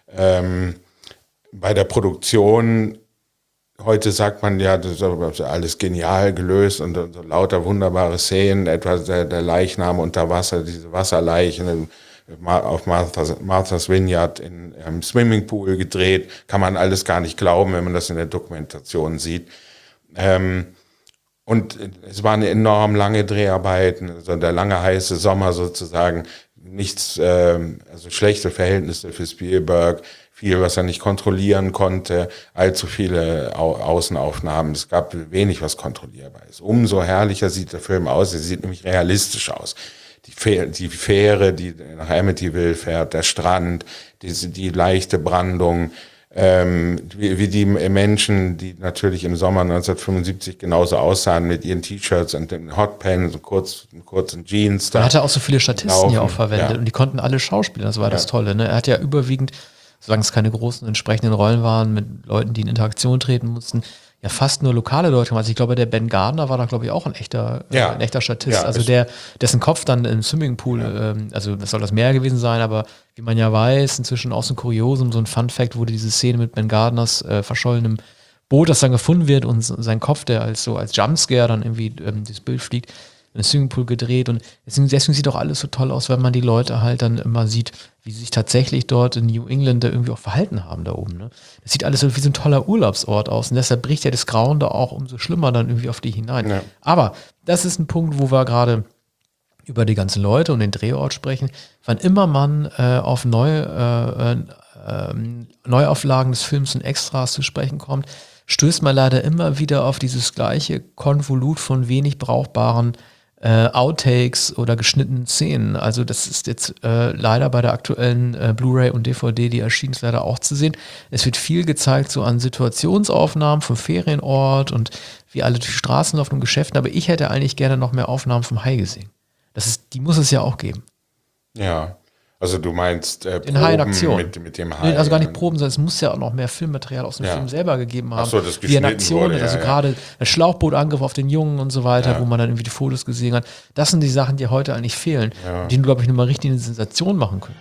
Ähm, bei der Produktion, heute sagt man ja, das ist alles genial gelöst und, und so lauter wunderbare Szenen, etwa der, der Leichnam unter Wasser, diese Wasserleichen auf Martha's, Martha's Vineyard in einem Swimmingpool gedreht, kann man alles gar nicht glauben, wenn man das in der Dokumentation sieht. Ähm, und es waren enorm lange Dreharbeiten, also der lange heiße Sommer sozusagen, nichts, äh, also schlechte Verhältnisse für Spielberg, viel, was er nicht kontrollieren konnte, allzu viele Au- Außenaufnahmen. Es gab wenig, was kontrollierbar ist. Umso herrlicher sieht der Film aus. Er sieht nämlich realistisch aus. Die, Fäh- die Fähre, die nach Amityville fährt, der Strand, diese, die leichte Brandung, ähm, wie, wie die Menschen, die natürlich im Sommer neunzehnhundertfünfundsiebzig genauso aussahen mit ihren T-Shirts und den Hotpants und kurz, kurzen Jeans. Er hatte auch so viele Statisten hier auch verwendet, ja. Und die konnten alle schauspielen. Das war Ja. das Tolle. Ne? Er hat ja überwiegend, solange es keine großen entsprechenden Rollen waren, mit Leuten, die in Interaktion treten mussten, ja fast nur lokale Leute. Also ich glaube, der Ben Gardner war da, glaube ich, auch ein echter, Ja. äh, ein echter Statist. Ja, also ist- der, dessen Kopf dann im Swimmingpool, Ja. ähm, also das soll das Meer gewesen sein, aber wie man ja weiß, inzwischen auch so ein Kuriosum, so ein Fun-Fact, wurde diese Szene mit Ben Gardners äh, verschollenem Boot, das dann gefunden wird und sein Kopf, der als so als Jumpscare dann irgendwie ähm, das Bild fliegt, in den Swimmingpool gedreht und deswegen, deswegen sieht auch alles so toll aus, wenn man die Leute halt dann immer sieht, wie sie sich tatsächlich dort in New England da irgendwie auch verhalten haben da oben. Ne? Das sieht alles so wie so ein toller Urlaubsort aus und deshalb bricht ja das Grauen da auch umso schlimmer dann irgendwie auf die hinein. Ja. Aber das ist ein Punkt, wo wir gerade über die ganzen Leute und den Drehort sprechen. Wann immer man äh, auf neue äh, äh, Neuauflagen des Films und Extras zu sprechen kommt, stößt man leider immer wieder auf dieses gleiche Konvolut von wenig brauchbaren äh, Outtakes oder geschnittenen Szenen. Also das ist jetzt äh, leider bei der aktuellen äh, Blu-ray und D V D, die erschienen ist, leider auch zu sehen. Es wird viel gezeigt so an Situationsaufnahmen vom Ferienort und wie alle durch die Straßen laufen und Geschäften, aber ich hätte eigentlich gerne noch mehr Aufnahmen vom Hai gesehen. Das ist, die muss es ja auch geben. Ja, also du meinst äh, Den Hai in Proben Aktion. mit, mit dem Hai. Nee, also gar nicht Proben, sondern es muss ja auch noch mehr Filmmaterial aus dem Ja. Film selber gegeben haben. Ach so, das wie in geschnitten Aktion wurde, ist. Also ja, ja. gerade der Schlauchbootangriff auf den Jungen und so weiter, Ja. wo man dann irgendwie die Fotos gesehen hat. Das sind die Sachen, die heute eigentlich fehlen, Ja. die, glaube ich, nochmal richtig eine Sensation machen können.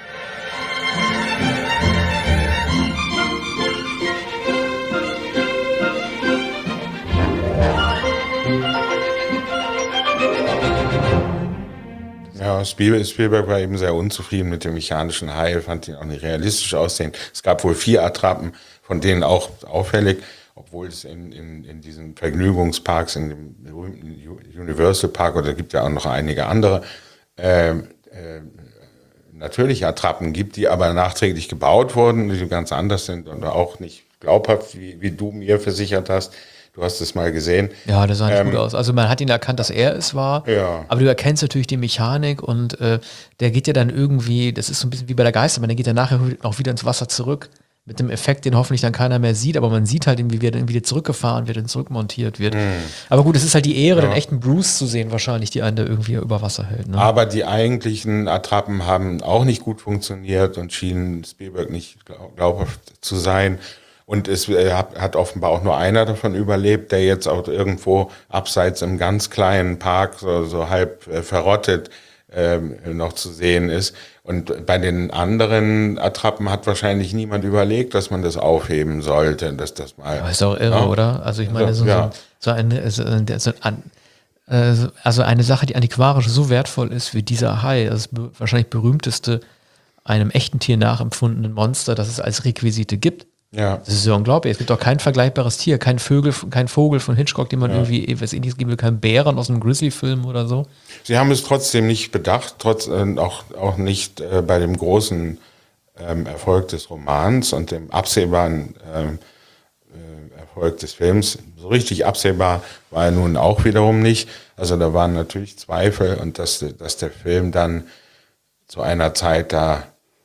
Ja, Spiel- Spielberg war eben sehr unzufrieden mit dem mechanischen Hai, fand ihn auch nicht realistisch aussehen. Es gab wohl vier Attrappen, von denen auch auffällig, obwohl es in, in, in diesen Vergnügungsparks, in dem berühmten Universal Park, oder gibt ja auch noch einige andere, äh, äh, natürlich Attrappen gibt, die aber nachträglich gebaut wurden, die ganz anders sind und auch nicht glaubhaft, wie, wie du mir versichert hast. Du hast es mal gesehen. Ja, das sah nicht Ähm, gut aus. Also man hat ihn erkannt, dass er es war, Ja. aber du erkennst natürlich die Mechanik und äh, der geht ja dann irgendwie, das ist so ein bisschen wie bei der Geisterbahn, der geht ja nachher auch wieder ins Wasser zurück mit dem Effekt, den hoffentlich dann keiner mehr sieht, aber man sieht halt irgendwie, wie er dann wieder zurückgefahren wird und zurückmontiert wird. Aber gut, es ist halt die Ehre, den echten Bruce zu sehen wahrscheinlich, die einen da irgendwie über Wasser hält. Ne? Aber die eigentlichen Attrappen haben auch nicht gut funktioniert und schienen Spielberg nicht glaub, glaubhaft zu sein. Und es äh, hat, hat offenbar auch nur einer davon überlebt, der jetzt auch irgendwo abseits im ganz kleinen Park so, so halb äh, verrottet ähm, noch zu sehen ist. Und bei den anderen Attrappen hat wahrscheinlich niemand überlegt, dass man das aufheben sollte, dass das mal. Aber ist doch irre, Ja. oder? Also ich meine, so, Ja. so, so eine, so, so ein, äh, also eine Sache, die antiquarisch so wertvoll ist wie dieser Hai, das be- wahrscheinlich berühmteste einem echten Tier nachempfundenen Monster, das es als Requisite gibt. Ja. Das ist ja unglaublich. Es gibt auch kein vergleichbares Tier, kein Vögel, kein Vogel von Hitchcock, den man Ja. irgendwie was ähnliches geben will, kein Bären aus einem Grizzly-Film oder so. Sie haben es trotzdem nicht bedacht, trotz äh, auch, auch nicht äh, bei dem großen ähm, Erfolg des Romans und dem absehbaren ähm, äh, Erfolg des Films. So richtig absehbar war er nun auch wiederum nicht. Also da waren natürlich Zweifel und dass, dass der Film dann zu einer Zeit, da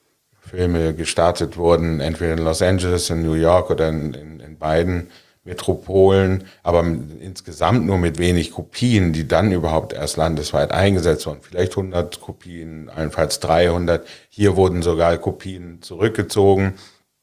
Filme gestartet wurden, entweder in Los Angeles, in New York oder in, in, in beiden Metropolen, aber insgesamt nur mit wenig Kopien, die dann überhaupt erst landesweit eingesetzt wurden. Vielleicht hundert Kopien, allenfalls dreihundert. Hier wurden sogar Kopien zurückgezogen,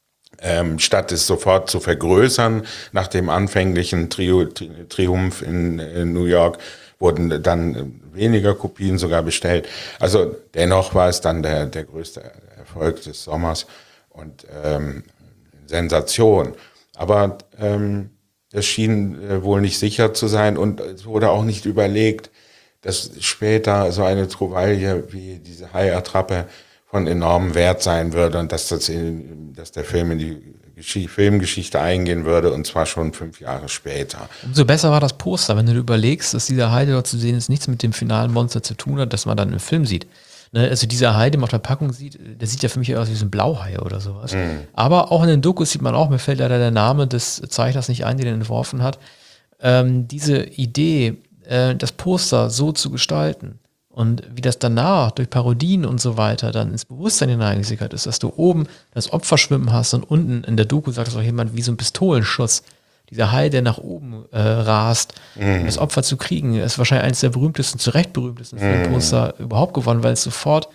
ähm, statt es sofort zu vergrößern. Nach dem anfänglichen Tri- Triumph in, in New York wurden dann weniger Kopien sogar bestellt. Also dennoch war es dann der, der größte Erfolg des Sommers und ähm, Sensation. Aber ähm, das schien äh, wohl nicht sicher zu sein und es wurde auch nicht überlegt, dass später so eine Trouvaille wie diese Hai-Attrappe von enormem Wert sein würde und dass, das in, dass der Film in die Geschichte, Filmgeschichte eingehen würde und zwar schon fünf Jahre später. Umso besser war das Poster, wenn du dir überlegst, dass dieser Hai, der dort zu sehen ist, nichts mit dem finalen Monster zu tun hat, das man dann im Film sieht. Ne, also dieser Hai, den man auf der Packung sieht, der sieht ja für mich aus wie so ein Blauhai oder sowas. Mhm. Aber auch in den Dokus sieht man auch, mir fällt leider der Name des Zeichners nicht ein, der den entworfen hat, ähm, diese Idee, äh, das Poster so zu gestalten und wie das danach durch Parodien und so weiter dann ins Bewusstsein hineingesickert ist, dass du oben das Opfer schwimmen hast und unten in der Doku sagt es auch jemand wie so ein Pistolenschuss. Dieser Hai, der nach oben äh, rast, um das Opfer zu kriegen, ist wahrscheinlich eines der berühmtesten, zu Recht berühmtesten Filmposter mm. überhaupt geworden, weil es sofort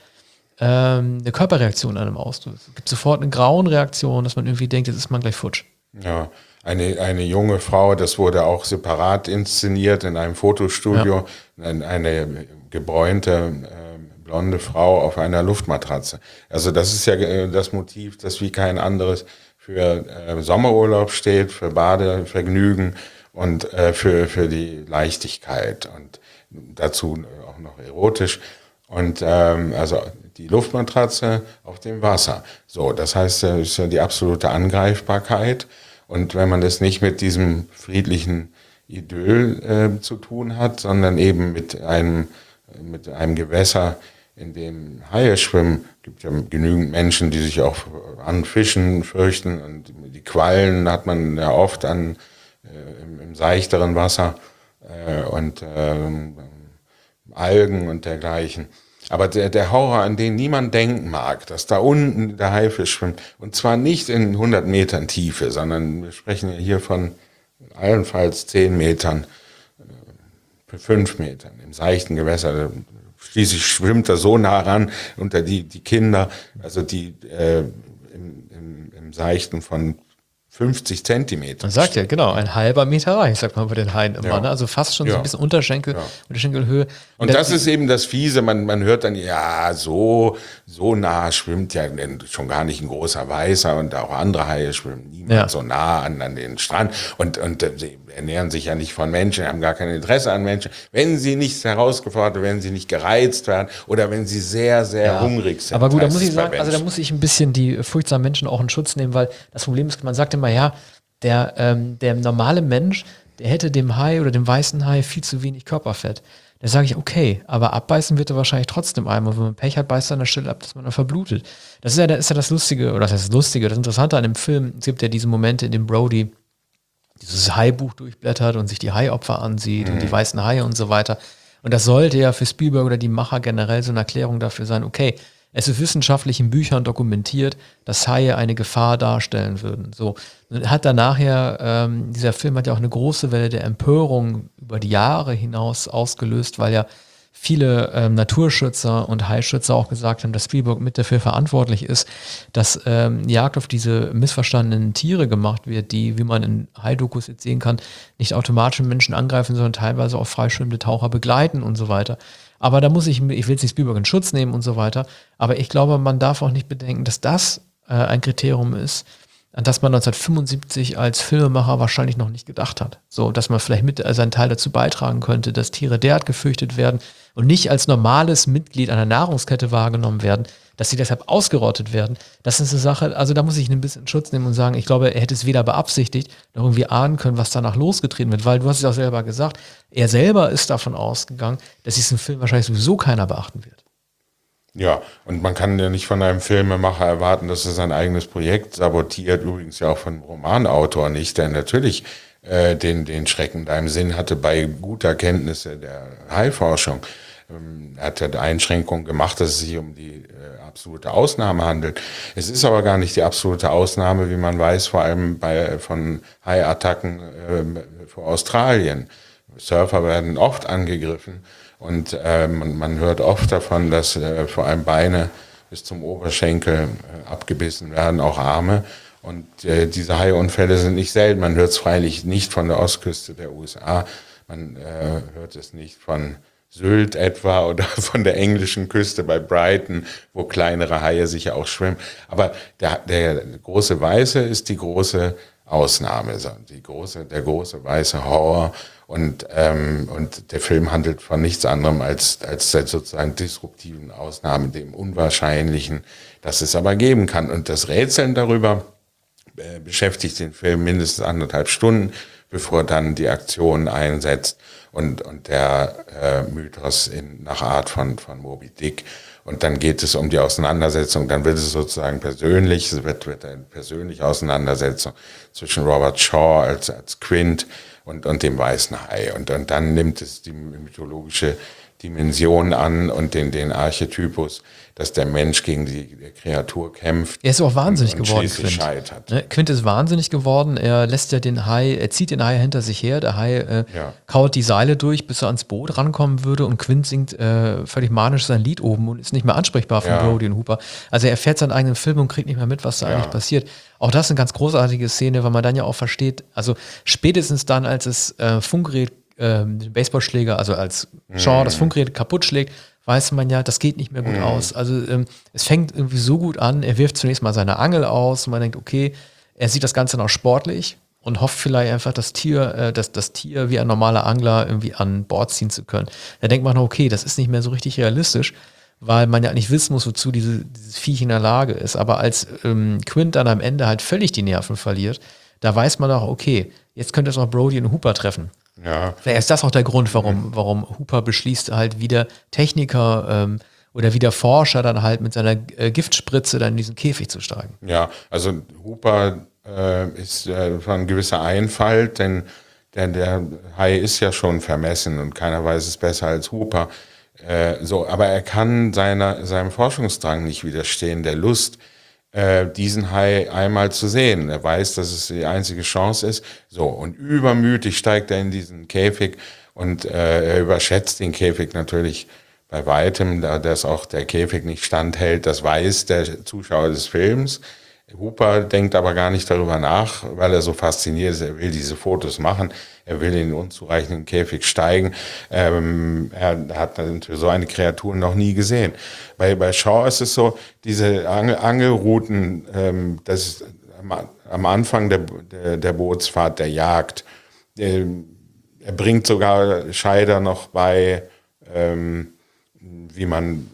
ähm, eine Körperreaktion an einem auslöst. Es gibt sofort eine Grauenreaktion, dass man irgendwie denkt, jetzt ist man gleich futsch. Ja, eine, eine junge Frau, das wurde auch separat inszeniert in einem Fotostudio, ja. eine, eine gebräunte äh, blonde Frau auf einer Luftmatratze. Also das ist ja äh, das Motiv, das wie kein anderes für äh, Sommerurlaub steht, für Badevergnügen und äh, für, für die Leichtigkeit und dazu auch noch erotisch. Und ähm, also die Luftmatratze auf dem Wasser. So, das heißt, das ist ja die absolute Angreifbarkeit. Und wenn man das nicht mit diesem friedlichen Idyll äh, zu tun hat, sondern eben mit einem, mit einem Gewässer, in dem Haie schwimmen, gibt ja genügend Menschen, die sich auch an Fischen fürchten und die Quallen hat man ja oft an äh, im, im seichteren Wasser äh, und äh, Algen und dergleichen. Aber der, der Horror, an den niemand denken mag, dass da unten der Haifisch schwimmt und zwar nicht in hundert Metern Tiefe, sondern wir sprechen ja hier von allenfalls zehn Metern, äh, fünf Metern im seichten Gewässer. Schließlich schwimmt er so nah ran unter die, die Kinder, also die äh, im, im, im Seichten von fünfzig Zentimeter. Man sagt ja, genau, ein halber Meter reich, sagt man bei den Haien immer. Ja. Ne? Also fast schon ja. so ein bisschen Unterschenkel, ja. Unterschenkelhöhe. Und, Und das ist eben das Fiese, man, man hört dann, ja, so, so nah schwimmt ja schon gar nicht ein großer Weißer und auch andere Haie schwimmen niemand ja. so nah an, an den Strand. Und, und sie ernähren sich ja nicht von Menschen, haben gar kein Interesse an Menschen. Wenn sie nicht herausgefordert, wenn sie nicht gereizt werden oder wenn sie sehr, sehr ja. hungrig sind. Aber gut, da muss ich sagen, also da muss ich ein bisschen die furchtsamen Menschen auch in Schutz nehmen, weil das Problem ist, man sagt immer, ja, der, ähm, der normale Mensch, der hätte dem Hai oder dem weißen Hai viel zu wenig Körperfett. Da sage ich, okay, aber abbeißen wird er wahrscheinlich trotzdem einmal. Wenn man Pech hat, beißt er an der Stelle ab, dass man dann verblutet. Das ist ja, das ist ja das Lustige, oder das heißt das Lustige, das Interessante an dem Film. Es gibt ja diese Momente, in denen Brody dieses Hai-Buch durchblättert und sich die Hai-Opfer ansieht mhm. und die weißen Haie und so weiter. Und das sollte ja für Spielberg oder die Macher generell so eine Erklärung dafür sein, okay, es ist wissenschaftlich in Büchern dokumentiert, dass Haie eine Gefahr darstellen würden. So hat dann nachher, ähm, dieser Film hat ja auch eine große Welle der Empörung über die Jahre hinaus ausgelöst, weil ja viele ähm, Naturschützer und Haischützer auch gesagt haben, dass Spielberg mit dafür verantwortlich ist, dass ähm, Jagd auf diese missverstandenen Tiere gemacht wird, die, wie man in Hai-Dokus jetzt sehen kann, nicht automatisch Menschen angreifen, sondern teilweise auch freischwimmende Taucher begleiten und so weiter. Aber da muss ich, ich will jetzt nicht Spielberg in Schutz nehmen und so weiter, aber ich glaube, man darf auch nicht bedenken, dass das äh, ein Kriterium ist, an das man neunzehnhundertfünfundsiebzig als Filmemacher wahrscheinlich noch nicht gedacht hat. So, dass man vielleicht mit seinen Teil dazu beitragen könnte, dass Tiere derart gefürchtet werden und nicht als normales Mitglied einer Nahrungskette wahrgenommen werden, dass sie deshalb ausgerottet werden, das ist eine Sache, also da muss ich ein bisschen in Schutz nehmen und sagen, ich glaube, er hätte es weder beabsichtigt, noch irgendwie ahnen können, was danach losgetreten wird, weil du hast es auch selber gesagt, er selber ist davon ausgegangen, dass diesen Film wahrscheinlich sowieso keiner beachten wird. Ja, und man kann ja nicht von einem Filmemacher erwarten, dass er sein eigenes Projekt sabotiert, übrigens ja auch von einem Romanautor nicht, der natürlich äh, den, den Schrecken da im Sinn hatte bei guter Kenntnisse der Haiforschung. Ähm, er hat ja Einschränkungen gemacht, dass es sich um die äh, absolute Ausnahme handelt. Es ist aber gar nicht die absolute Ausnahme, wie man weiß, vor allem bei von Haiattacken äh, vor Australien. Surfer werden oft angegriffen. Und äh, man, man hört oft davon, dass äh, vor allem Beine bis zum Oberschenkel äh, abgebissen werden, auch Arme. Und äh, diese Haiunfälle sind nicht selten. Man hört es freilich nicht von der Ostküste der U S A. Man äh, hört es nicht von Sylt etwa oder von der englischen Küste bei Brighton, wo kleinere Haie sicher auch schwimmen. Aber der, der große Weiße ist die große Ausnahme, die große, der große weiße Horror. Und, ähm, und der Film handelt von nichts anderem als, als der sozusagen disruptiven Ausnahme, dem Unwahrscheinlichen, das es aber geben kann. Und das Rätseln darüber äh, beschäftigt den Film mindestens anderthalb Stunden, bevor dann die Aktion einsetzt und, und der äh, Mythos in, nach Art von, von Moby Dick. Und dann geht es um die Auseinandersetzung, dann wird es sozusagen persönlich, es wird, wird eine persönliche Auseinandersetzung zwischen Robert Shaw als, als Quint und, und dem weißen Hai. Und, und dann nimmt es die mythologische Dimension an und den, den Archetypus, dass der Mensch gegen die Kreatur kämpft. Er ist auch wahnsinnig und, und geworden, Quint. Scheitert. Ne? Quint ist wahnsinnig geworden. Er lässt ja den Hai, er zieht den Hai hinter sich her. Der Hai äh, ja. kaut die Seile durch, bis er ans Boot rankommen würde. Und Quint singt äh, völlig manisch sein Lied oben und ist nicht mehr ansprechbar von ja. Brody und Hooper. Also er fährt seinen eigenen Film und kriegt nicht mehr mit, was da ja. eigentlich passiert. Auch das ist eine ganz großartige Szene, weil man dann ja auch versteht, also spätestens dann, als es äh, Funkgerät, äh, den Baseballschläger, also als Shaw mhm. das Funkgerät kaputt schlägt, weiß man ja, das geht nicht mehr gut mhm. aus. Also ähm, es fängt irgendwie so gut an, er wirft zunächst mal seine Angel aus und man denkt, okay, er sieht das Ganze noch sportlich und hofft vielleicht einfach, das Tier, äh, das, das Tier wie ein normaler Angler irgendwie an Bord ziehen zu können. Da denkt man, okay, das ist nicht mehr so richtig realistisch, weil man ja nicht wissen muss, wozu diese, dieses Viech in der Lage ist. Aber als ähm, Quint dann am Ende halt völlig die Nerven verliert, da weiß man auch, okay, jetzt könnte es auch Brody und Hooper treffen. Ja. Vielleicht ist das auch der Grund, warum, warum Hooper beschließt, halt wieder Techniker ähm, oder wieder Forscher dann halt mit seiner äh, Giftspritze dann in diesen Käfig zu steigen. Ja, also Hooper äh, ist äh, von gewisser Einfalt, denn der, der Hai ist ja schon vermessen und keiner weiß es besser als Hooper. Äh, so, aber er kann seiner, seinem Forschungsdrang nicht widerstehen, der Lust, diesen Hai einmal zu sehen. Er weiß, dass es die einzige Chance ist. So, und übermütig steigt er in diesen Käfig und äh, er überschätzt den Käfig natürlich bei weitem, da das auch der Käfig nicht standhält. Das weiß der Zuschauer des Films. Hooper denkt aber gar nicht darüber nach, weil er so fasziniert ist. Er will diese Fotos machen. Er will in den unzureichenden Käfig steigen. Ähm, er hat so eine Kreatur noch nie gesehen. Bei, bei Shaw ist es so, diese Angel, Angelrouten, ähm, das ist am, am Anfang der, der, der Bootsfahrt, der Jagd. Der, er bringt sogar Scheider noch bei, ähm, wie man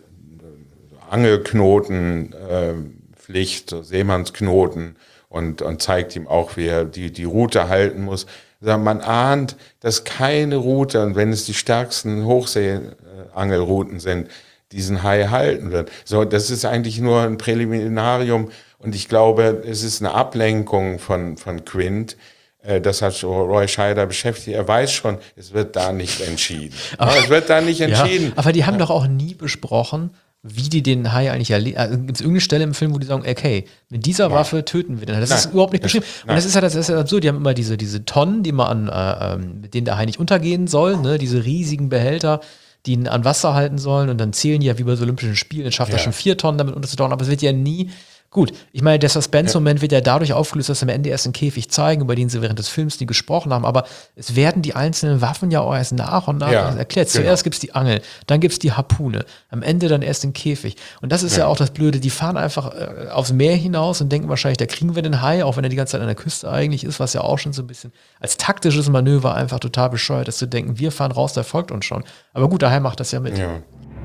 Angelknoten äh, Pflicht, Seemannsknoten und, und zeigt ihm auch, wie er die, die Route halten muss. Man ahnt, dass keine Route, und wenn es die stärksten Hochseeangelrouten sind, diesen Hai halten wird. So, das ist eigentlich nur ein Präliminarium und ich glaube, es ist eine Ablenkung von, von Quint. Das hat Roy Scheider beschäftigt. Er weiß schon, es wird da nicht entschieden. Aber es wird da nicht entschieden. Ja, aber die haben ja. doch auch nie besprochen, wie die den Hai eigentlich erleben. Also gibt es irgendeine Stelle im Film, wo die sagen, okay, mit dieser Nein. Waffe töten wir den. Das Nein. ist überhaupt nicht beschrieben. Und das ist ja das ist ja absurd. Die haben immer diese, diese Tonnen, die man an, äh, mit denen der Hai nicht untergehen soll, ne? Diese riesigen Behälter, die ihn an Wasser halten sollen. Und dann zählen die ja wie bei so Olympischen Spielen, schafft ja. er schon vier Tonnen damit unterzutauchen. Aber es wird ja nie Gut, ich meine, der Suspense-Moment wird ja dadurch aufgelöst, dass sie am Ende erst einen Käfig zeigen, über den sie während des Films nie gesprochen haben, aber es werden die einzelnen Waffen ja auch erst nach und nach Ja, erklärt. genau. Zuerst gibt es die Angel, dann gibt es die Harpune, am Ende dann erst den Käfig. Und das ist ja, ja auch das Blöde, die fahren einfach äh, aufs Meer hinaus und denken wahrscheinlich, da kriegen wir den Hai, auch wenn er die ganze Zeit an der Küste eigentlich ist, was ja auch schon so ein bisschen als taktisches Manöver einfach total bescheuert ist, zu denken, wir fahren raus, der folgt uns schon. Aber gut, der Hai macht das ja mit. Ja.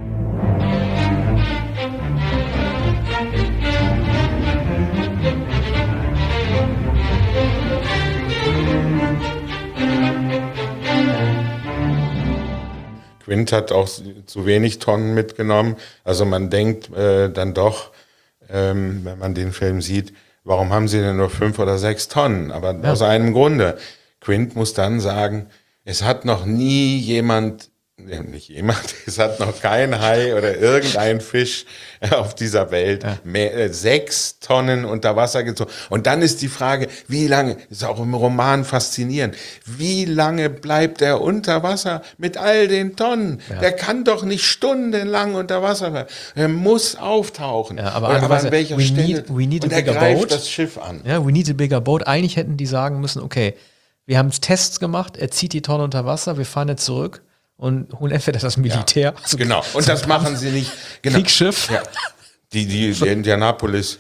Quint hat auch zu wenig Tonnen mitgenommen. Also man denkt äh, dann doch, ähm, wenn man den Film sieht, warum haben sie denn nur fünf oder sechs Tonnen? Aber ja. aus einem Grunde. Quint muss dann sagen, es hat noch nie jemand, ja, nicht jemand, es hat noch kein Hai oder irgendein Fisch auf dieser Welt ja. mehr, äh, sechs Tonnen unter Wasser gezogen. Und dann ist die Frage, wie lange, das ist auch im Roman faszinierend, wie lange bleibt er unter Wasser mit all den Tonnen? Ja. Der kann doch nicht stundenlang unter Wasser bleiben. Er muss auftauchen. Ja, aber, aber, aber an was, welcher we Stelle? Need, we need und a er bigger greift boat. das Schiff an. Ja, we need a bigger boat. Eigentlich hätten die sagen müssen, okay, wir haben Tests gemacht, er zieht die Tonne unter Wasser, wir fahren jetzt zurück und holen entweder das Militär. Ja, also genau, und das machen sie nicht. Genau. Kriegsschiff. Ja. Die, die, die Indianapolis.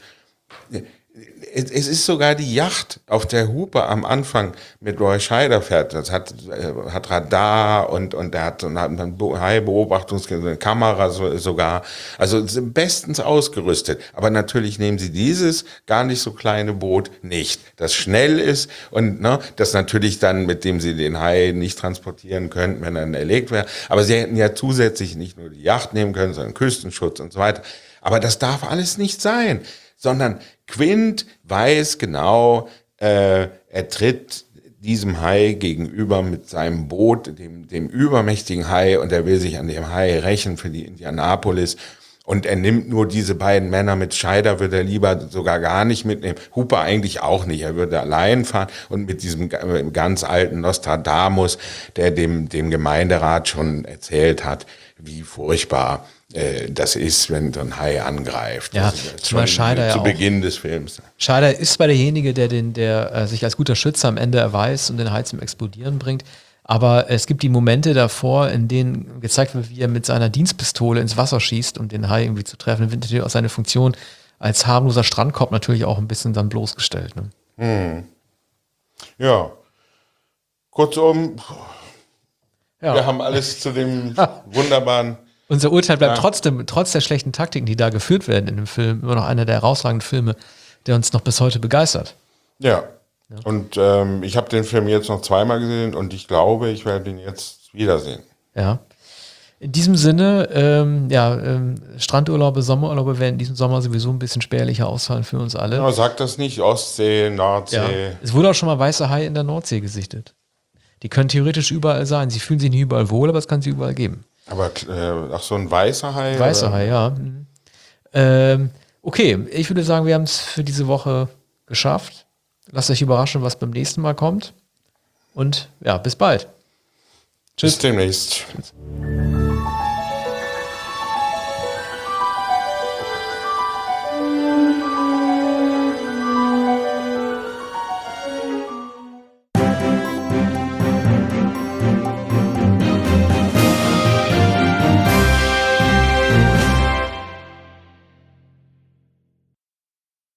Es ist sogar die Yacht, auf der Hooper am Anfang mit Roy Scheider fährt. Das hat, hat Radar und, und er hat, und hat eine High-Beobachtungskamera sogar. Also bestens ausgerüstet. Aber natürlich nehmen sie dieses gar nicht so kleine Boot nicht, das schnell ist und ne, das natürlich dann, mit dem sie den Hai nicht transportieren könnten, wenn er dann erlegt wäre. Aber sie hätten ja zusätzlich nicht nur die Yacht nehmen können, sondern Küstenschutz und so weiter. Aber das darf alles nicht sein. Sondern Quint weiß genau, äh, er tritt diesem Hai gegenüber mit seinem Boot, dem, dem übermächtigen Hai, und er will sich an dem Hai rächen für die Indianapolis. Und er nimmt nur diese beiden Männer mit. Scheider würde er lieber sogar gar nicht mitnehmen. Hooper eigentlich auch nicht. Er würde allein fahren und mit diesem ganz alten Nostradamus, der dem, dem Gemeinderat schon erzählt hat, wie furchtbar äh, das ist, wenn so ein Hai angreift. Ja, schon Scheider zu ja Beginn des Films. Scheider ist zwar derjenige, der, den, der äh, sich als guter Schütze am Ende erweist und den Hai zum Explodieren bringt, aber es gibt die Momente davor, in denen gezeigt wird, wie er mit seiner Dienstpistole ins Wasser schießt, um den Hai irgendwie zu treffen. Dann wird natürlich auch seine Funktion als harmloser Strandkorb natürlich auch ein bisschen dann bloßgestellt. Ne? Hm. Ja. Kurzum, ja. wir haben alles zu dem wunderbaren... Unser Urteil bleibt ja. trotzdem, trotz der schlechten Taktiken, die da geführt werden in dem Film, immer noch einer der herausragenden Filme, der uns noch bis heute begeistert. Ja. Ja. Und ähm, ich habe den Film jetzt noch zweimal gesehen und ich glaube, ich werde ihn jetzt wiedersehen. Ja. In diesem Sinne, ähm, ja, ähm, Strandurlaube, Sommerurlaube werden in diesem Sommer sowieso ein bisschen spärlicher ausfallen für uns alle. Ja, sag das nicht, Ostsee, Nordsee. Ja. Es wurde auch schon mal weiße Haie in der Nordsee gesichtet. Die können theoretisch überall sein. Sie fühlen sich nicht überall wohl, aber es kann sie überall geben. Aber, äh, ach, so ein weißer Hai? Weißer oder? Hai, ja. Mhm. Ähm, okay, ich würde sagen, wir haben es für diese Woche geschafft. Lasst euch überraschen, was beim nächsten Mal kommt. Und ja, bis bald. Tschüss. Bis demnächst. Tschüss.